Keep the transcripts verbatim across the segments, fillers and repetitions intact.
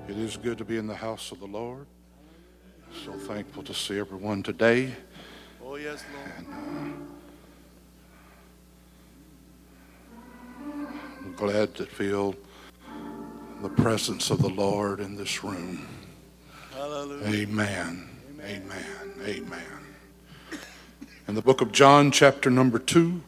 It is good to be in the house of the Lord. So thankful to see everyone today. Oh, yes, Lord. And, uh, I'm glad to feel the presence of the Lord in this room. Hallelujah. Amen. Amen. Amen. Amen. In the book of John, chapter number two.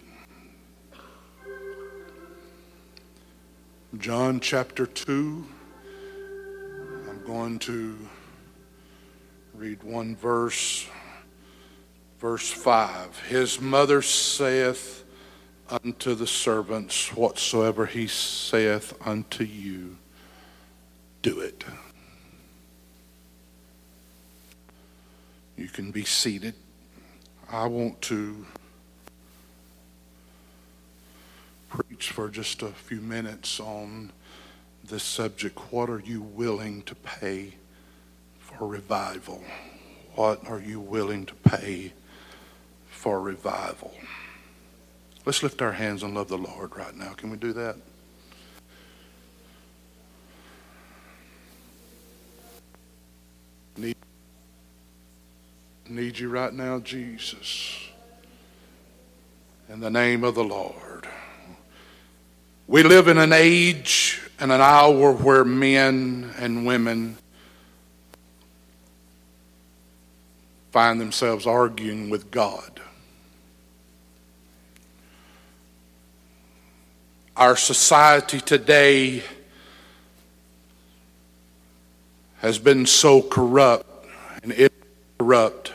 John chapter two. I'm going to read one verse, verse five. His mother saith unto the servants, whatsoever he saith unto you, do it. You can be seated. I want to preach for just a few minutes on this subject. What are you willing to pay for revival? What are you willing to pay for revival? Let's lift our hands and love the Lord right now. Can we do that? Need, need you right now, Jesus. In the name of the Lord. We live in an age and an hour where men and women find themselves arguing with God. Our society today has been so corrupt and is corrupt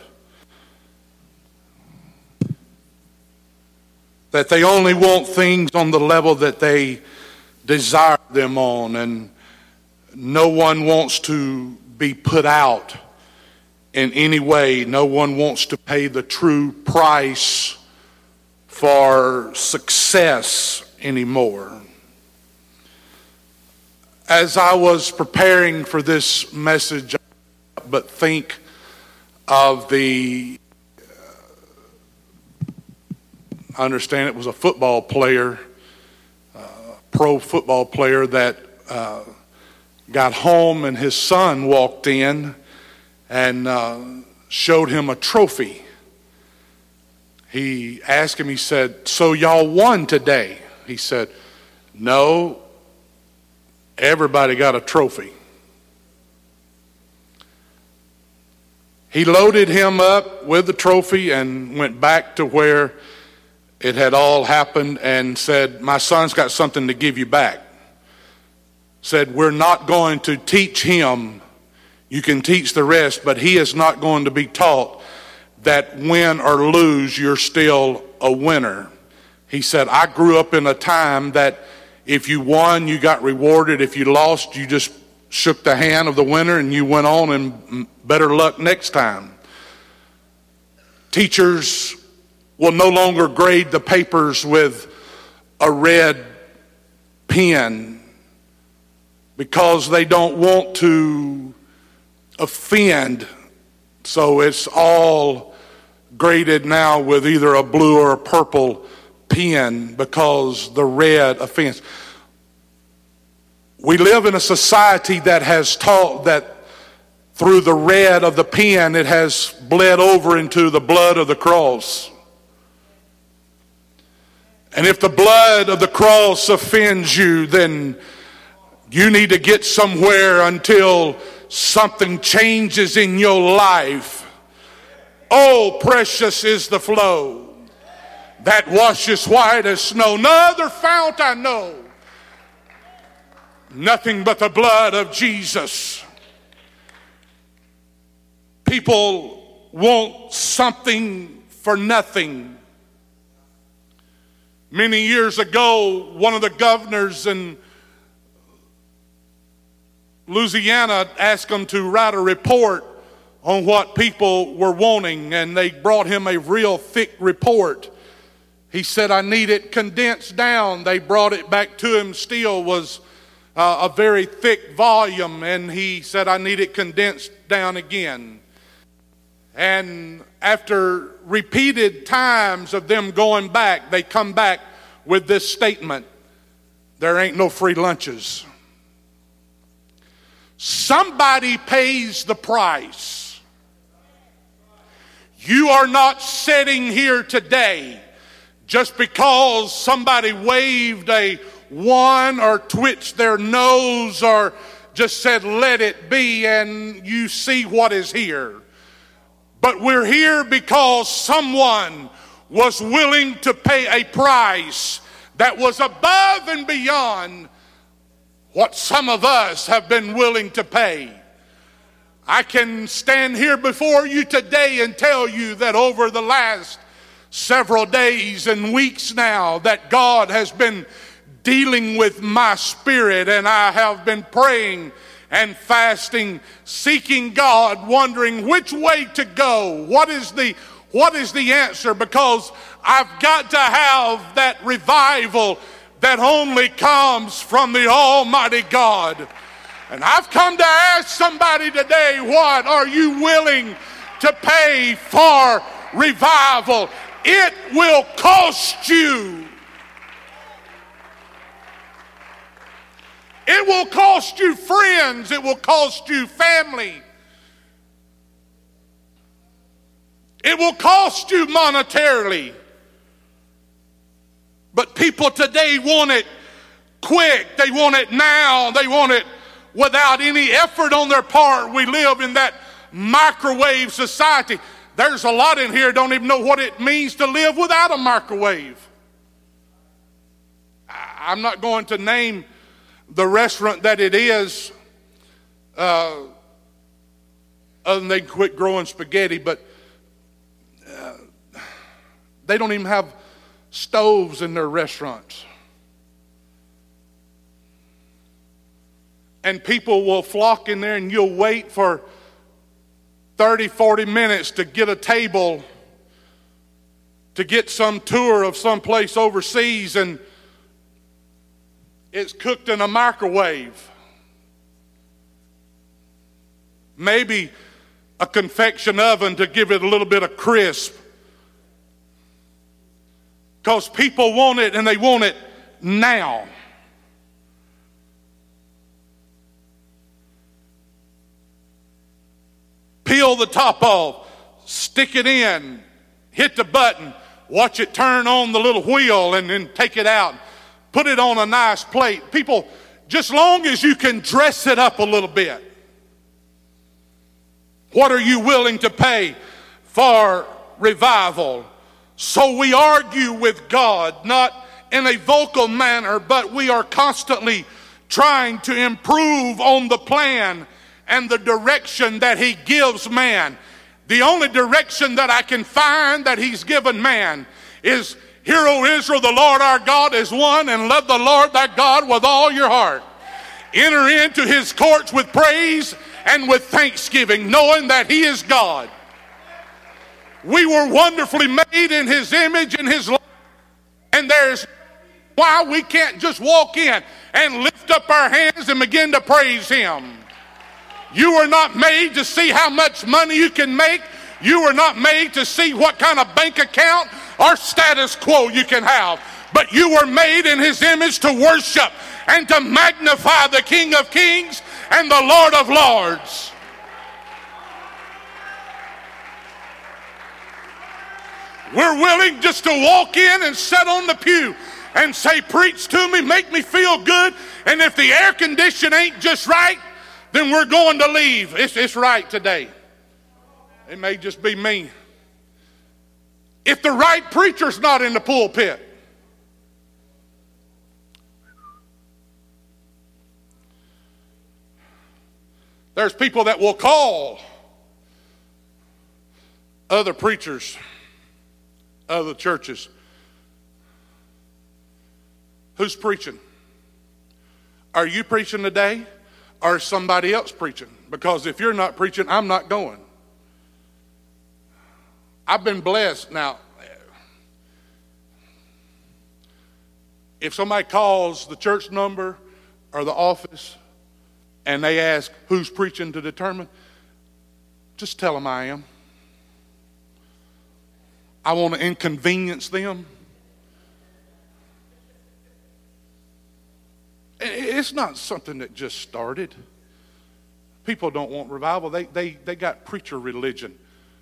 that they only want things on the level that they desire them on, and no one wants to be put out in any way. No one wants to pay the true price for success anymore. As I was preparing for this message, but think of the I understand it was a football player, uh, pro football player that uh, got home and his son walked in and uh, showed him a trophy. He asked him, he said, "So y'all won today?" He said, "No, everybody got a trophy." He loaded him up with the trophy and went back to where it had all happened and said, "My son's got something to give you back." Said, "We're not going to teach him. You can teach the rest, but he is not going to be taught that win or lose, you're still a winner." He said, "I grew up in a time that if you won, you got rewarded. If you lost, you just shook the hand of the winner and you went on and better luck next time. Teachers will no longer grade the papers with a red pen because they don't want to offend. So it's all graded now with either a blue or a purple pen because the red offends. We live in a society that has taught that through the red of the pen, it has bled over into the blood of the cross. And if the blood of the cross offends you, then you need to get somewhere until something changes in your life. Oh, precious is the flow that washes white as snow. No other fount I know, nothing but the blood of Jesus. People want something for nothing. Many years ago, one of the governors in Louisiana asked him to write a report on what people were wanting, and they brought him a real thick report. He said, "I need it condensed down." They brought it back to him, still was uh, a very thick volume, and he said, "I need it condensed down again." And after repeated times of them going back, they come back with this statement: "There ain't no free lunches." Somebody pays the price. You are not sitting here today just because somebody waved a one or twitched their nose or just said, let it be, and you see what is here. But we're here because someone was willing to pay a price that was above and beyond what some of us have been willing to pay. I can stand here before you today and tell you that over the last several days and weeks now that God has been dealing with my spirit, and I have been praying and fasting, seeking God, wondering which way to go. What is the what is the answer? Because I've got to have that revival that only comes from the Almighty God. And I've come to ask somebody today, what are you willing to pay for revival? It will cost you. It will cost you friends. It will cost you family. It will cost you monetarily. But people today want it quick. They want it now. They want it without any effort on their part. We live in that microwave society. There's a lot in here don't even know what it means to live without a microwave. I'm not going to name the restaurant that it is, uh, other than they quit growing spaghetti, but uh, they don't even have stoves in their restaurants. And people will flock in there, and you'll wait for thirty, forty minutes to get a table, to get some tour of some place overseas, and it's cooked in a microwave. Maybe a convection oven to give it a little bit of crisp. Because people want it, and they want it now. Peel the top off, stick it in, hit the button, watch it turn on the little wheel, and then take it out. Put it on a nice plate. People, just long as you can dress it up a little bit. What are you willing to pay for revival? So we argue with God, not in a vocal manner, but we are constantly trying to improve on the plan and the direction that He gives man. The only direction that I can find that He's given man is, hear, O Israel, the Lord our God is one, and love the Lord thy God with all your heart. Enter into His courts with praise and with thanksgiving, knowing that He is God. We were wonderfully made in His image and His likeness, and there's why we can't just walk in and lift up our hands and begin to praise Him. You were not made to see how much money you can make. You were not made to see what kind of bank account or status quo you can have. But you were made in His image to worship and to magnify the King of Kings and the Lord of Lords. We're willing just to walk in and sit on the pew and say, preach to me, make me feel good. And if the air condition ain't just right, then we're going to leave. It's, it's right today. It may just be me. If the right preacher's not in the pulpit, there's people that will call other preachers, other churches. Who's preaching? Are you preaching today? Or is somebody else preaching? Because if you're not preaching, I'm not going. I've been blessed. Now, if somebody calls the church number or the office and they ask who's preaching to determine, just tell them I am. I want to inconvenience them. It's not something that just started. People don't want revival. They, they, they got preacher religion.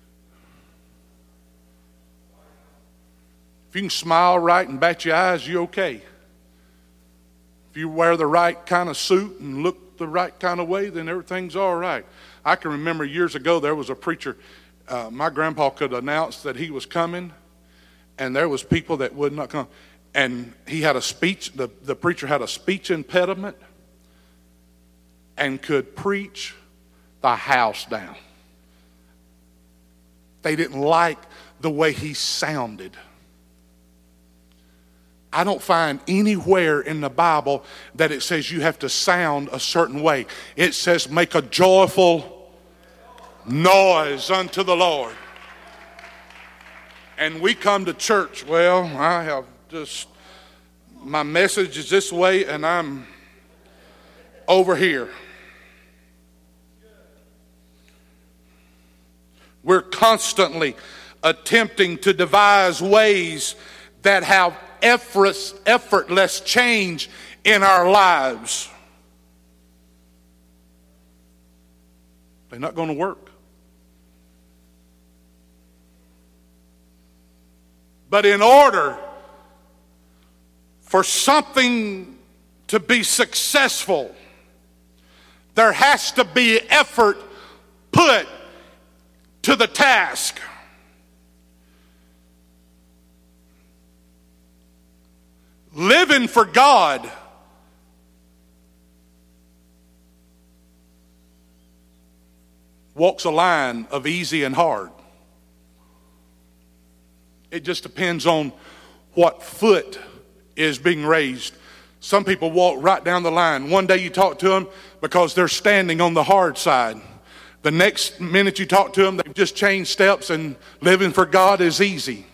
If you can smile right and bat your eyes, you're okay. If you wear the right kind of suit and look the right kind of way, then everything's all right. I can remember years ago there was a preacher. Uh, my grandpa could announce that he was coming, and there was people that would not come. And he had a speech, the, the preacher had a speech impediment and could preach the house down. They didn't like the way he sounded. I don't find anywhere in the Bible that it says you have to sound a certain way. It says make a joyful noise unto the Lord. And we come to church, well, I have just, my message is this way and I'm over here. We're constantly attempting to devise ways that have effortless, effortless change in our lives. They're not going to work. But in order for something to be successful, there has to be effort put to the task. Living for God walks a line of easy and hard. It just depends on what foot is being raised. Some people walk right down the line. One day you talk to them because they're standing on the hard side. The next minute you talk to them, they've just changed steps and living for God is easy.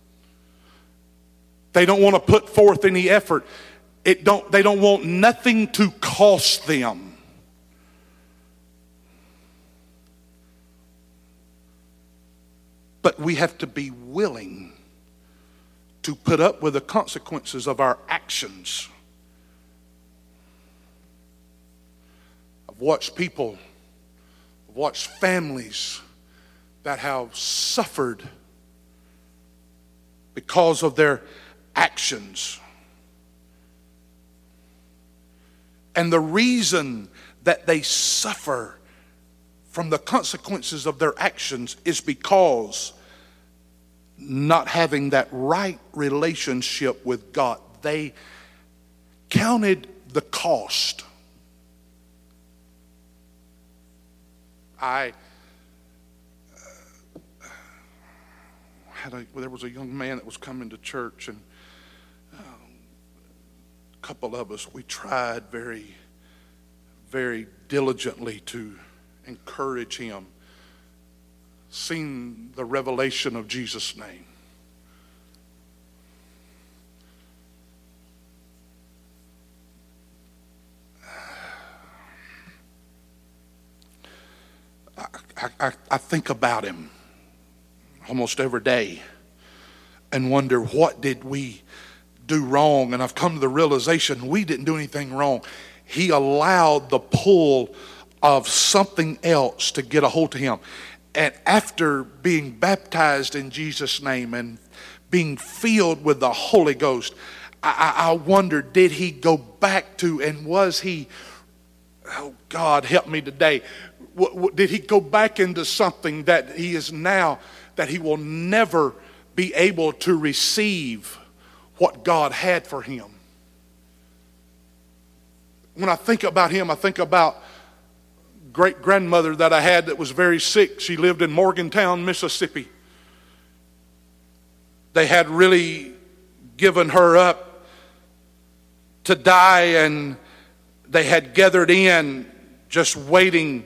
They don't want to put forth any effort. It don't, they don't want nothing to cost them. But we have to be willing to put up with the consequences of our actions. I've watched people, I've watched families that have suffered because of their actions. And the reason that they suffer from the consequences of their actions is because not having that right relationship with God. They counted the cost. I uh, had a, there was a young man that was coming to church, and um, a couple of us, we tried very, very diligently to encourage him, seen the revelation of Jesus' name. I, I, I think about him almost every day and wonder, what did we do wrong? And I've come to the realization we didn't do anything wrong. He allowed the pull of something else to get a hold of him. And after being baptized in Jesus' name and being filled with the Holy Ghost, I, I wonder, did he go back to, and was he, oh God, help me today, w- w- did he go back into something that he is now, that he will never be able to receive what God had for him? When I think about him, I think about great grandmother that I had that was very sick. She lived in Morgantown, Mississippi. They had really given her up to die, and they had gathered in just waiting.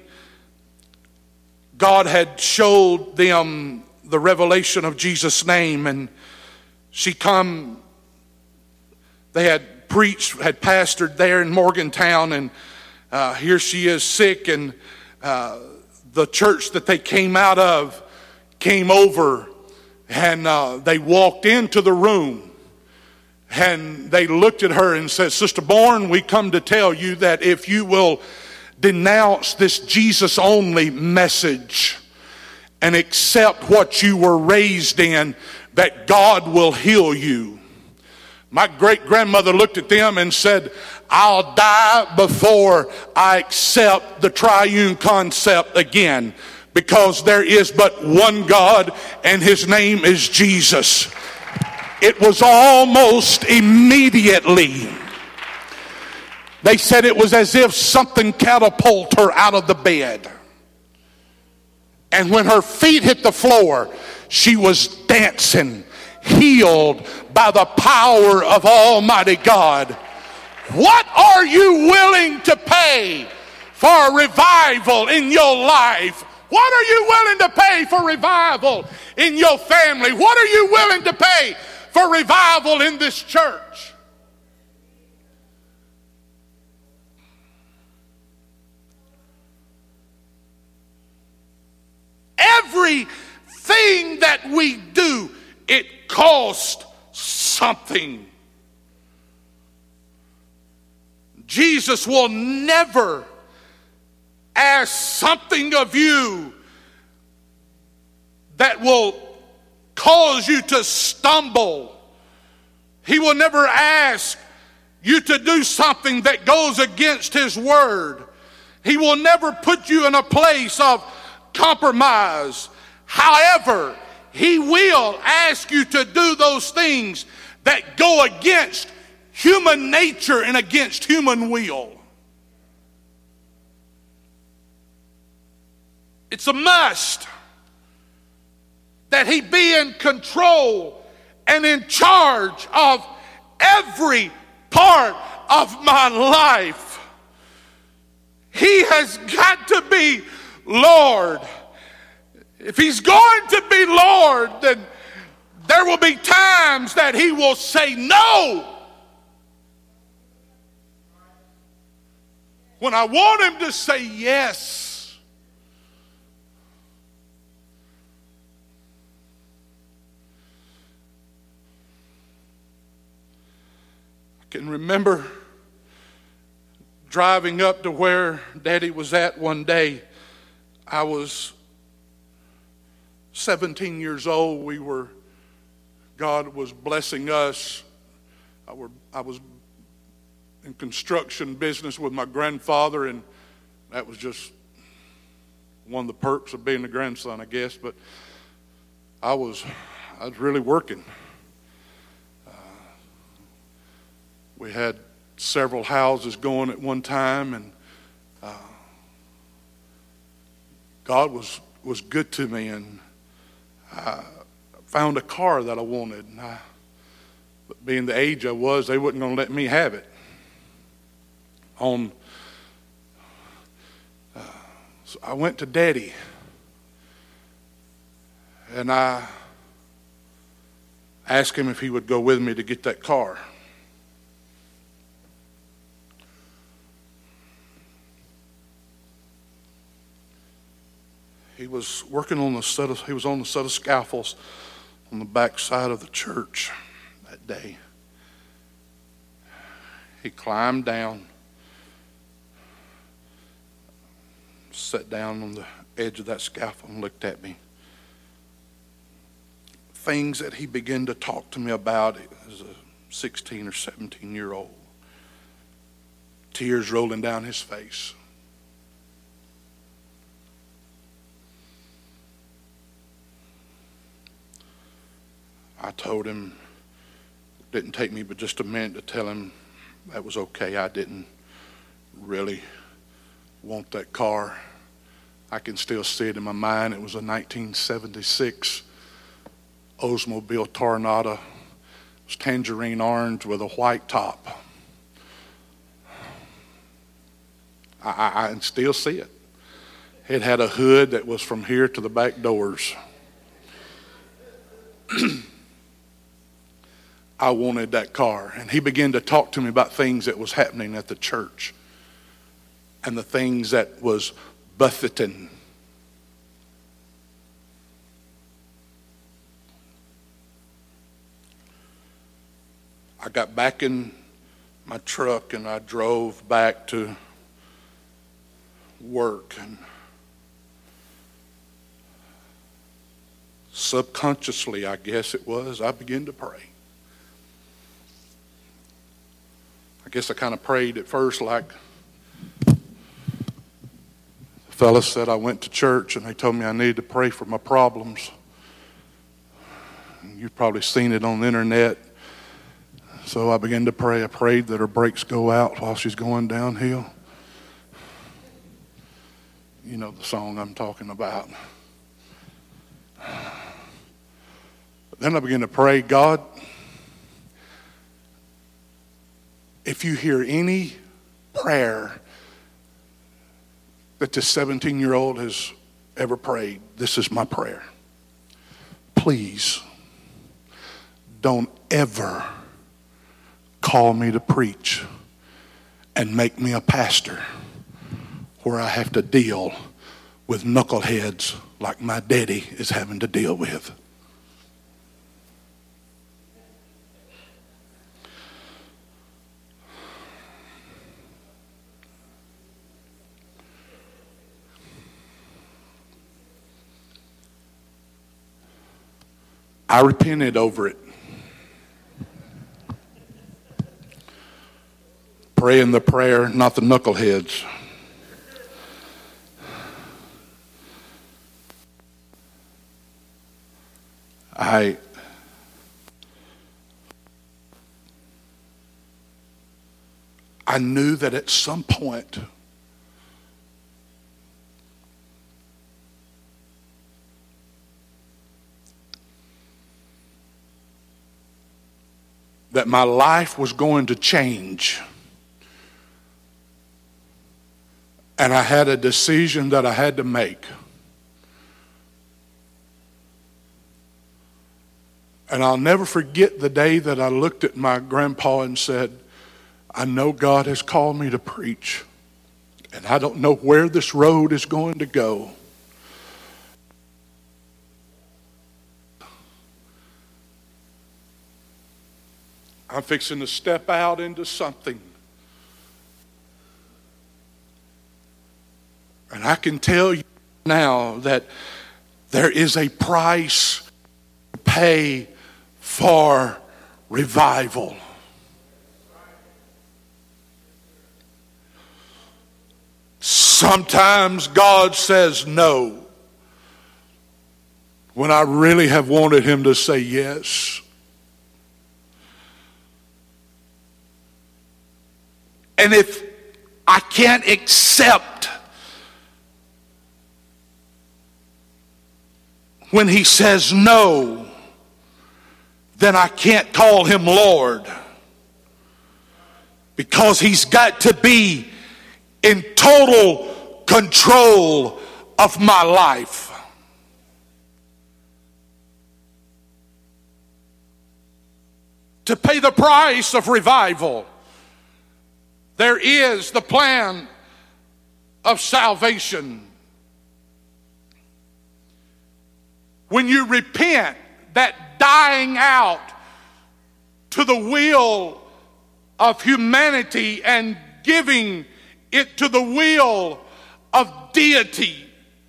God had showed them the revelation of Jesus' name, and she come, they had preached, had pastored there in Morgantown, and Uh, here she is sick, and uh, the church that they came out of came over, and uh, they walked into the room, and they looked at her and said, "Sister Bourne, we come to tell you that if you will denounce this Jesus only message and accept what you were raised in, that God will heal you. My great grandmother looked at them and said, I'll die before I accept the triune concept again, because there is but one God and his name is Jesus. It was almost immediately. They said it was as if something catapulted her out of the bed. And when her feet hit the floor, she was dancing, healed by the power of Almighty God. What are you willing to pay for a revival in your life? What are you willing to pay for revival in your family? What are you willing to pay for revival in this church? Everything that we do, it costs something. Jesus will never ask something of you that will cause you to stumble. He will never ask you to do something that goes against his word. He will never put you in a place of compromise. However, he will ask you to do those things that go against human nature and against human will. It's a must that he be in control and in charge of every part of my life. He has got to be Lord. If he's going to be Lord, then there will be times that he will say no. When I want him to say yes. I can remember driving up to where Daddy was at one day. I was seventeen years old. We were, God was blessing us. I, were, I was in construction business with my grandfather, and that was just one of the perks of being a grandson, I guess. But I was, I was really working. Uh, we had several houses going at one time, and uh, God was was good to me, and I found a car that I wanted. And I, but being the age I was, they wasn't going to let me have it. On, uh, so I went to Daddy, and I asked him if he would go with me to get that car. He was working on the set of, he was on the set of scaffolds on the back side of the church that day. He climbed down, sat down on the edge of that scaffold and looked at me. Things that he began to talk to me about as a sixteen or seventeen year old. Tears rolling down his face. I told him, it didn't take me but just a minute to tell him that was okay. I didn't really want that car. I can still see it in my mind. It was a nineteen seventy-six Oldsmobile Tornado. It was tangerine orange with a white top. I, I, I can still see it. It had a hood that was from here to the back doors. I wanted that car. And he began to talk to me about things that was happening at the church and the things that was buffeting. I got back in my truck and I drove back to work. And subconsciously, I guess it was, I began to pray. I guess I kind of prayed at first like the fellas said. I went to church and they told me I needed to pray for my problems. You've probably seen it on the internet. So I began to pray. I prayed that her brakes go out while she's going downhill. You know the song I'm talking about. But then I began to pray, God, if you hear any prayer that this seventeen-year-old has ever prayed, this is my prayer. Please don't ever call me to preach and make me a pastor where I have to deal with knuckleheads like my daddy is having to deal with. I repented over it. Praying the prayer, not the knuckleheads. I I knew that at some point that my life was going to change. And I had a decision that I had to make. And I'll never forget the day that I looked at my grandpa and said, I know God has called me to preach, and I don't know where this road is going to go. I'm fixing to step out into something. And I can tell you now that there is a price to pay for revival. Sometimes God says no when I really have wanted him to say yes. And if I can't accept when he says no, then I can't call him Lord, because he's got to be in total control of my life. To pay the price of revival, there is the plan of salvation. When you repent, that dying out to the will of humanity and giving it to the will of deity.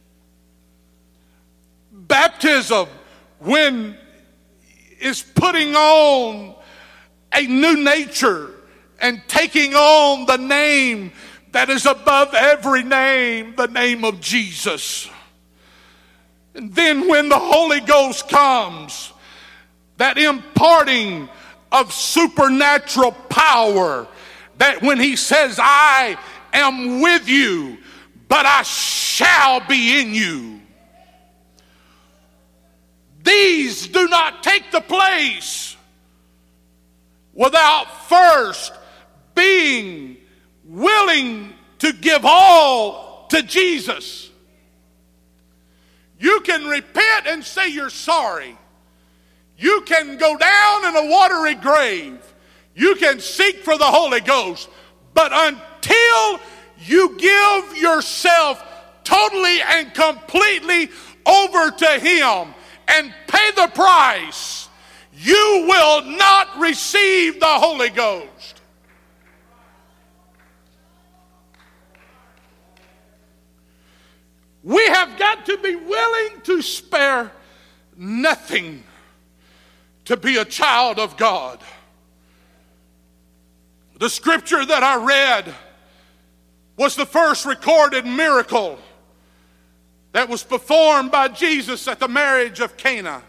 Baptism, when is putting on a new nature and taking on the name that is above every name, the name of Jesus. And then when the Holy Ghost comes, that imparting of supernatural power, that when he says, I am with you, but I shall be in you. These do not take the place without first being willing to give all to Jesus. You can repent and say you're sorry. You can go down in a watery grave. You can seek for the Holy Ghost. But until you give yourself totally and completely over to him and pay the price, you will not receive the Holy Ghost. to be willing to spare nothing to be a child of God. The scripture that I read was the first recorded miracle that was performed by Jesus at the marriage of Cana.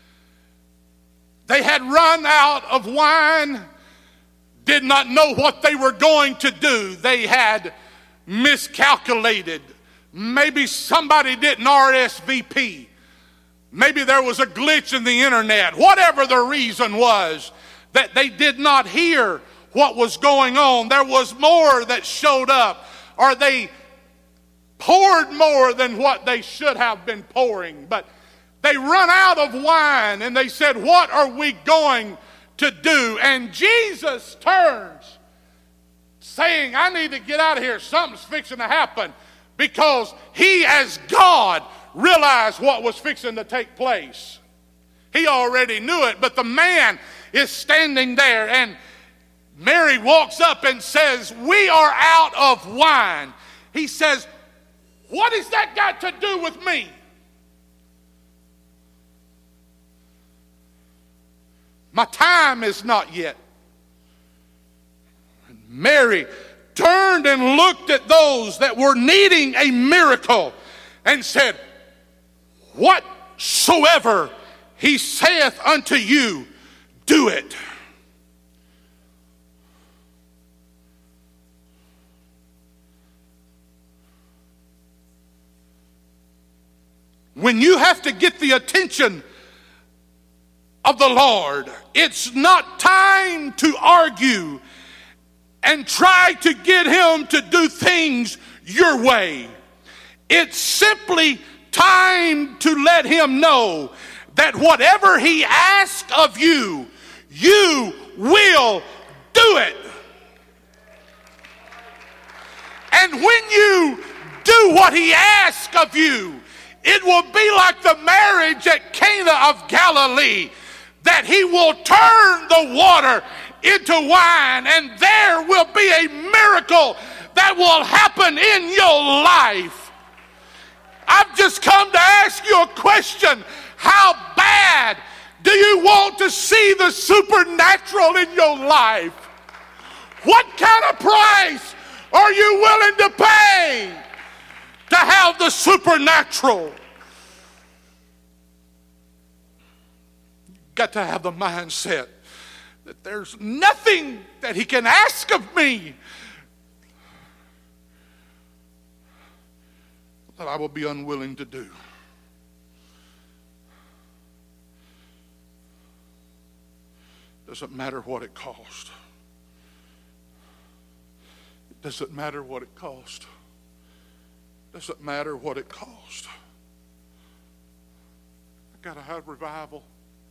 They had run out of wine, did not know what they were going to do. They had miscalculated. Maybe somebody didn't R S V P. Maybe there was a glitch in the internet. Whatever the reason was that they did not hear what was going on. There was more that showed up, or they poured more than what they should have been pouring. But they run out of wine and they said, what are we going to do? And Jesus turns saying, I need to get out of here. Something's fixing to happen, because he as God realized what was fixing to take place. He already knew it, but the man is standing there, and Mary walks up and says, we are out of wine. He says, what has that got to do with me? My time is not yet. And Mary turned and looked at those that were needing a miracle and said, whatsoever he saith unto you, do it. When you have to get the attention of the Lord, it's not time to argue and try to get him to do things your way. It's simply time to let him know that whatever he asks of you, you will do it. And when you do what he asks of you, it will be like the marriage at Cana of Galilee, that he will turn the water into wine, and there will be a miracle that will happen in your life. I've just come to ask you a question. How bad do you want to see the supernatural in your life? What kind of price are you willing to pay to have the supernatural? You've got to have the mindset that there's nothing that he can ask of me that I will be unwilling to do. Doesn't matter what it cost. It doesn't matter what it cost. Doesn't matter what it cost. I gotta have revival.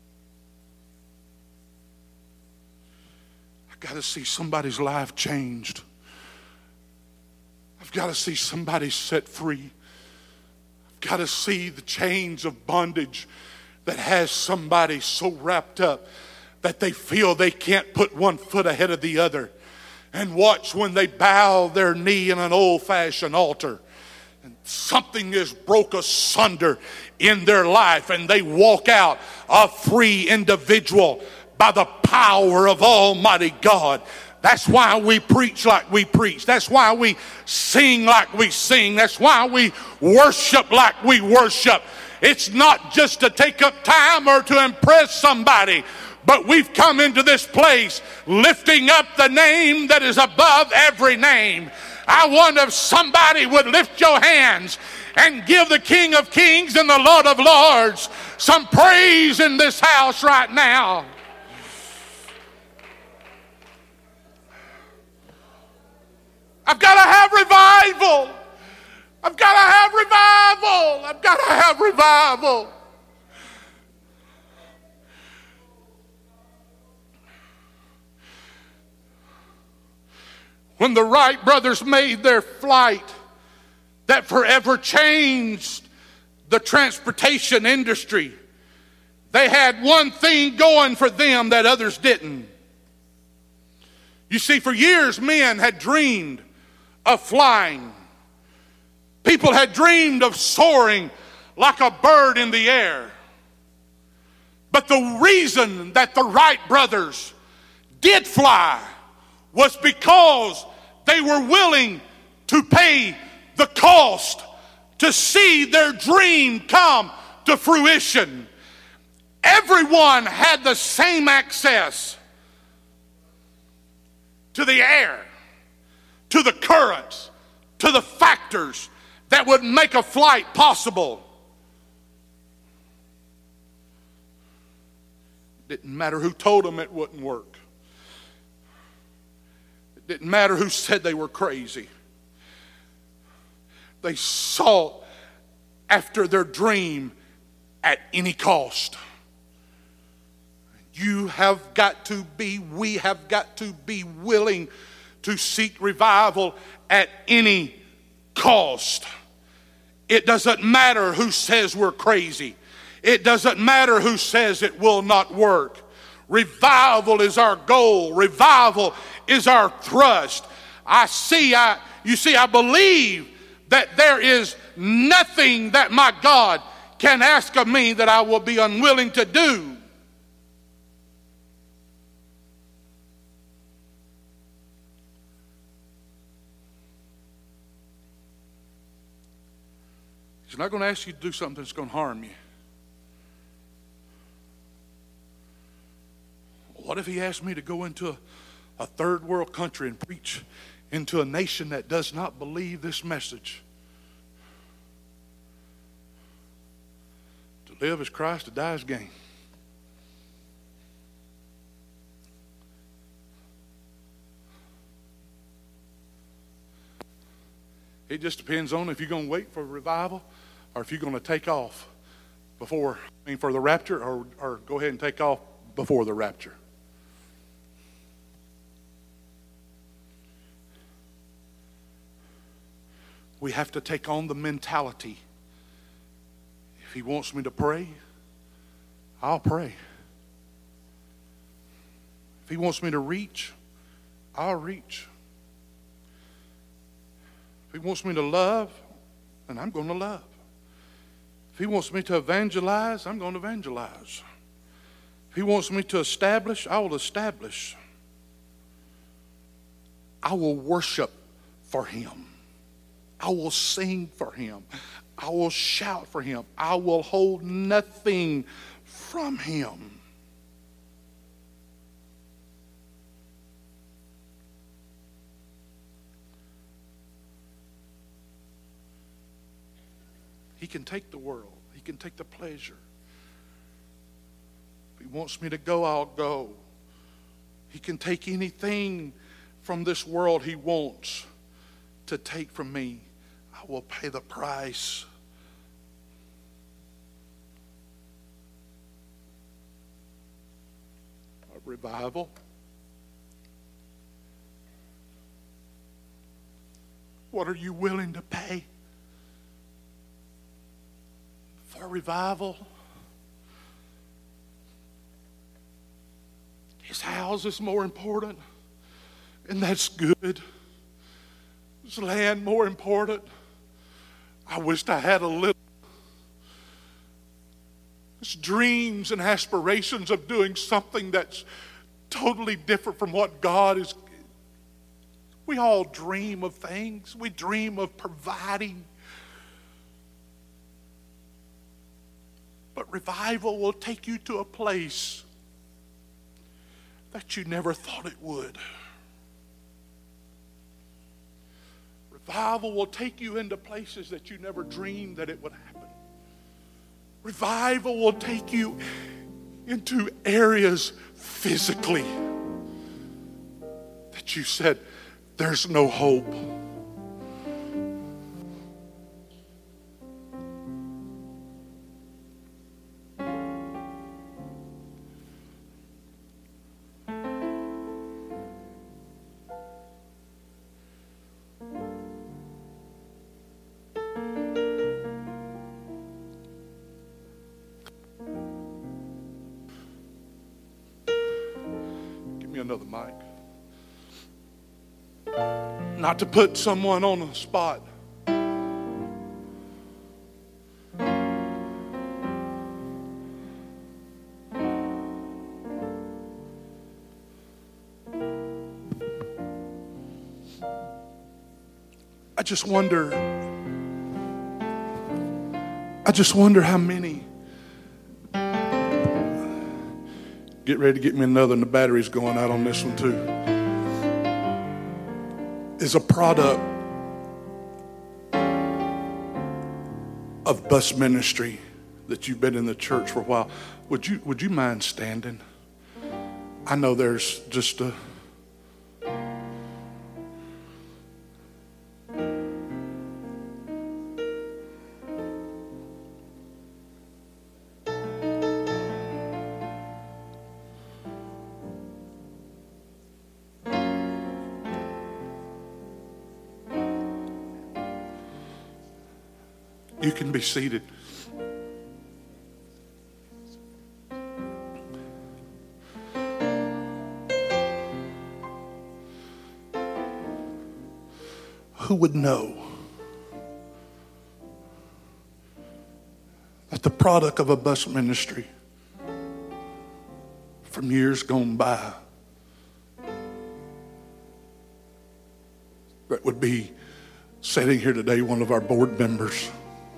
I've got to see somebody's life changed. I've got to see somebody set free. I've got to see the chains of bondage that has somebody so wrapped up that they feel they can't put one foot ahead of the other. And watch when they bow their knee in an old-fashioned altar, and something is broke asunder in their life, and they walk out a free individual by the power of Almighty God. That's why we preach like we preach. That's why we sing like we sing. That's why we worship like we worship. It's not just to take up time or to impress somebody, but we've come into this place lifting up the name that is above every name. I wonder if somebody would lift your hands and give the King of Kings and the Lord of Lords some praise in this house right now. I've got to have revival. I've got to have revival. I've got to have revival. When the Wright brothers made their flight that forever changed the transportation industry, they had one thing going for them that others didn't. You see, for years men had dreamed of flying. People had dreamed of soaring like a bird in the air. But the reason that the Wright brothers did fly was because they were willing to pay the cost to see their dream come to fruition. Everyone had the same access to the air, to the currents, to the factors that would make a flight possible. It didn't matter who told them it wouldn't work. It didn't matter who said they were crazy. They sought after their dream at any cost. You have got to be, we have got to be willing to seek revival at any cost. It doesn't matter who says we're crazy. It doesn't matter who says it will not work. Revival is our goal. Revival is our thrust. I see, I, you see, I believe that there is nothing that my God can ask of me that I will be unwilling to do. He's not going to ask you to do something that's going to harm you. What if he asked me to go into a, a third world country and preach into a nation that does not believe this message? To live is Christ, to die is gain. It just depends on if you're going to wait for revival or if you're going to take off before, I mean, for the rapture, or, or go ahead and take off before the rapture. We have to take on the mentality. If he wants me to pray, I'll pray. If he wants me to reach, I'll reach. If he wants me to love, then I'm going to love. If he wants me to evangelize, I'm going to evangelize. If he wants me to establish, I will establish. I will worship for him. I will sing for him. I will shout for him. I will hold nothing from him. He can take the world. He can take the pleasure. If he wants me to go, I'll go. He can take anything from this world he wants to take from me. I will pay the price. A revival. What are you willing to pay for revival? His house is more important, and that's good. His land more important. I wished I had a little. His dreams and aspirations of doing something that's totally different from what God is. We all dream of things. We dream of providing. But revival will take you to a place that you never thought it would. Revival will take you into places that you never dreamed that it would happen. Revival will take you into areas physically that you said, there's no hope. Another mic. Not to put someone on the spot, I just wonder, I just wonder how many, get ready to get me another and the battery's going out on this one too, is a product of bus ministry that you've been in the church for a while. Would you, would you mind standing? I know there's just a, you can be seated. Who would know that the product of a bus ministry from years gone by that would be sitting here today, one of our board members?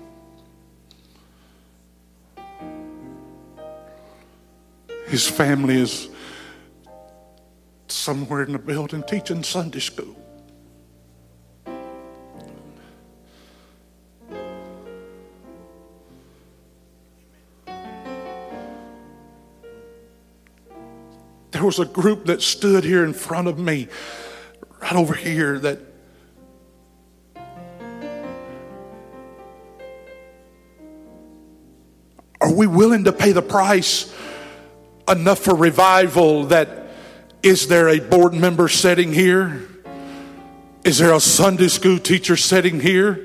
His family is somewhere in the building teaching Sunday school. There was a group that stood here in front of me, right over here, that are we willing to pay the price enough for revival? That is there a board member sitting here? Is there a Sunday school teacher sitting here?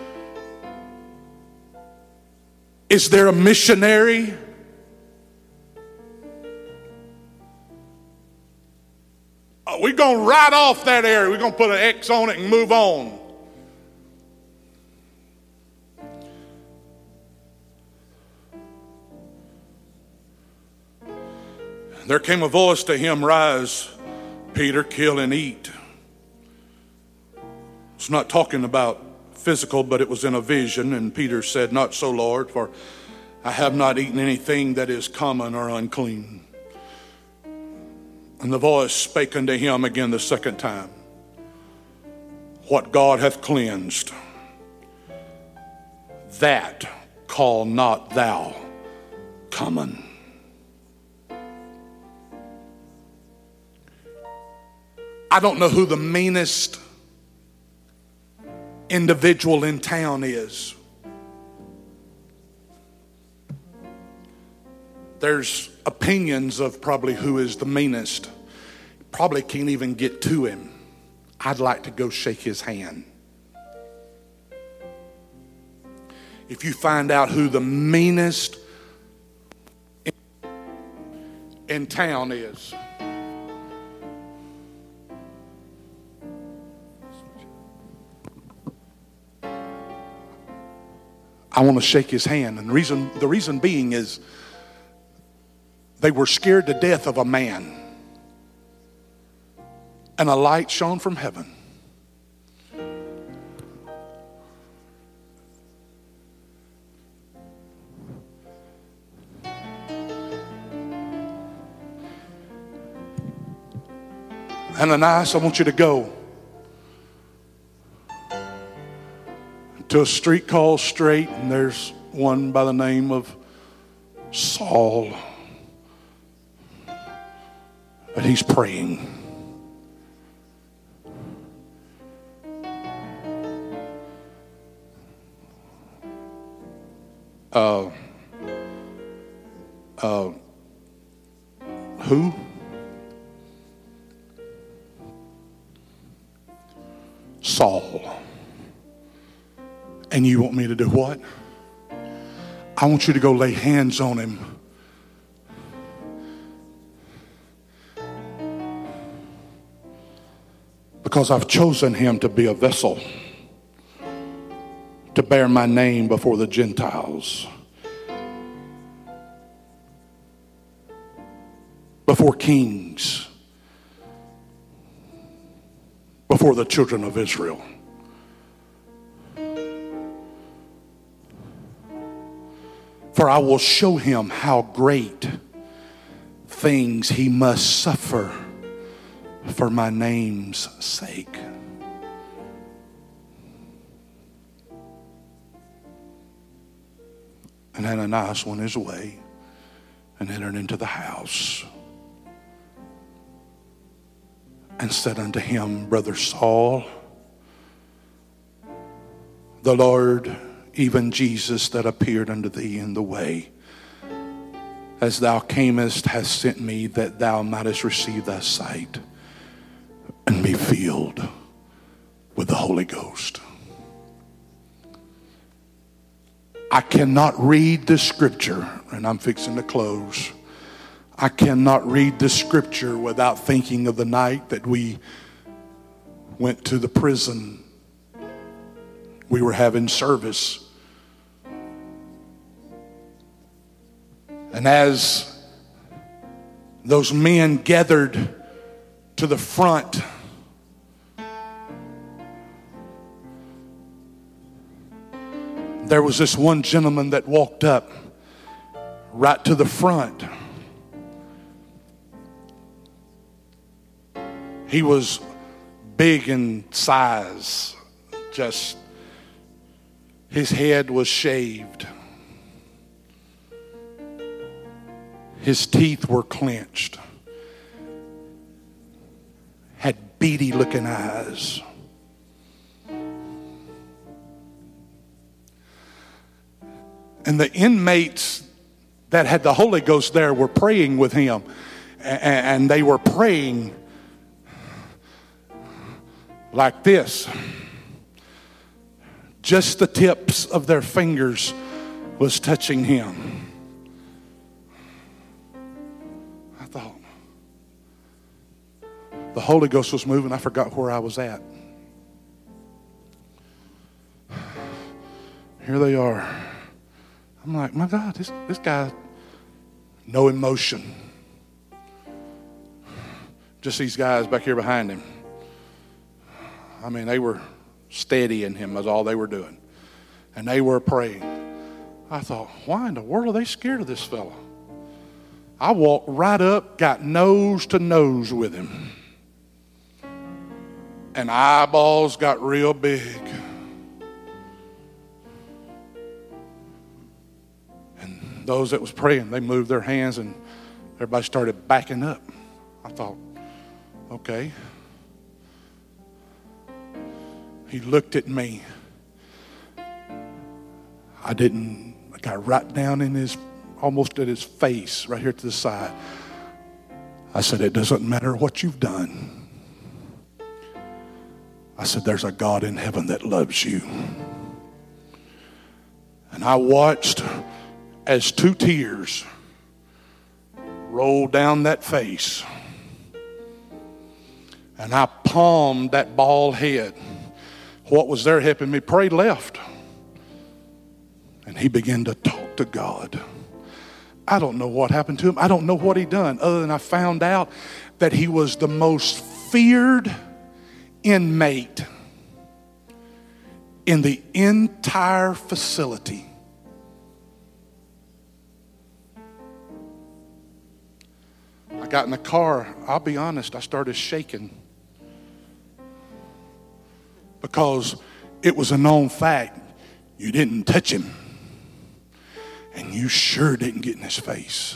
Is there a missionary? We're going to write off that area. We're going to put an X on it and move on. There came a voice to him, "Rise, Peter, kill and eat." It's not talking about physical, but it was in a vision. And Peter said, "Not so, Lord, for I have not eaten anything that is common or unclean." And the voice spake unto him again the second time, "What God hath cleansed, that call not thou common." I don't know who the meanest individual in town is. There's opinions of probably who is the meanest. Probably can't even get to him. I'd like to go shake his hand. If you find out who the meanest in, in town is, I want to shake his hand. And the reason, the reason being is they were scared to death of a man. And a light shone from heaven. Ananias, I want you to go to a street called Straight, and there's one by the name of Saul. But he's praying. Uh, uh, who? Saul. And you want me to do what? I want you to go lay hands on him. Because I've chosen him to be a vessel to bear my name before the Gentiles, before kings, before the children of Israel. For I will show him how great things he must suffer for my name's sake. And Ananias went his way and entered into the house and said unto him, Brother Saul, the Lord, even Jesus that appeared unto thee in the way, as thou camest, hath sent me that thou mightest receive thy sight and be filled with the Holy Ghost. I cannot read the scripture, and I'm fixing to close. I cannot read the scripture without thinking of the night that we went to the prison. We were having service. And as those men gathered to the front, there was this one gentleman that walked up right to the front. He was big in size. Just his head was shaved. His teeth were clenched. Had beady looking eyes. And the inmates that had the Holy Ghost there were praying with him. And they were praying like this. Just the tips of their fingers was touching him. I thought, the Holy Ghost was moving. I forgot where I was at. Here they are. I'm like, my God, this, this guy, no emotion. Just these guys back here behind him. I mean, they were steadying him, was all they were doing. And they were praying. I thought, why in the world are they scared of this fella? I walked right up, got nose to nose with him. And eyeballs got real big. Those that was praying, they moved their hands and everybody started backing up. I thought, okay. He looked at me. I didn't, I got right down in his, almost at his face, right here to the side. I said, it doesn't matter what you've done. I said, there's a God in heaven that loves you. And I watched as two tears rolled down that face. And I palmed that bald head. What was there helping me pray left. And he began to talk to God. I don't know what happened to him. I don't know what he done, other than I found out that he was the most feared inmate in the entire facility. I got in the car, I'll be honest, I started shaking. Because it was a known fact, you didn't touch him. And you sure didn't get in his face.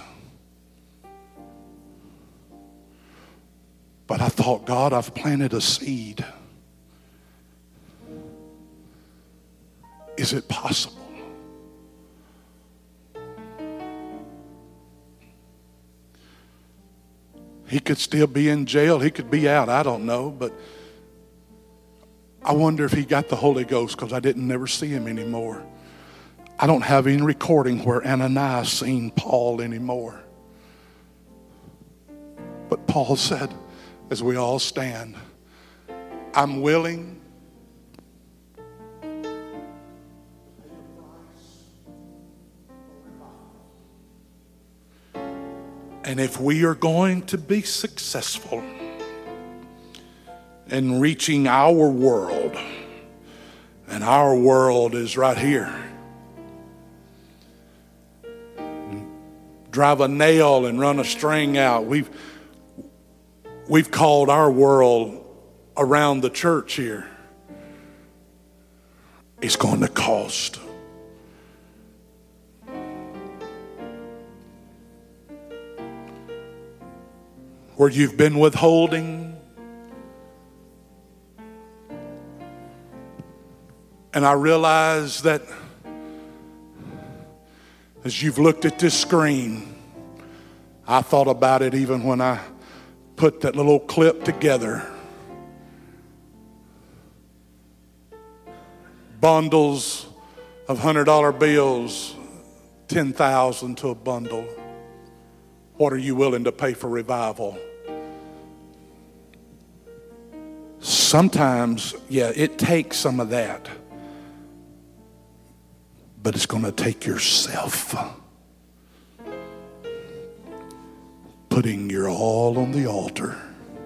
But I thought, God, I've planted a seed. Is it possible? He could still be in jail. He could be out. I don't know. But I wonder if he got the Holy Ghost, because I didn't never see him anymore. I don't have any recording where Ananias seen Paul anymore. But Paul said, as we all stand, I'm willing and if we are going to be successful in reaching our world, and our world is right here, drive a nail and run a string out. We've, we've called our world around the church here. It's going to cost. Where you've been withholding. And I realize that as you've looked at this screen, I thought about it even when I put that little clip together. Bundles of one hundred dollar bills, ten thousand to a bundle. What are you willing to pay for revival? Sometimes, yeah, it takes some of that. But it's going to take yourself putting your all on the altar.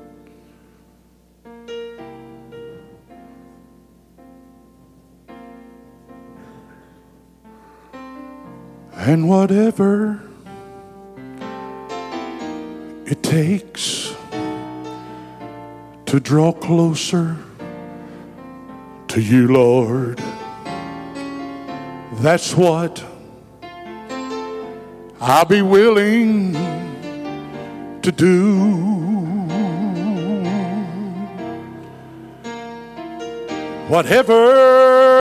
And whatever it takes to draw closer to you, Lord, that's what I'll be willing to do. Whatever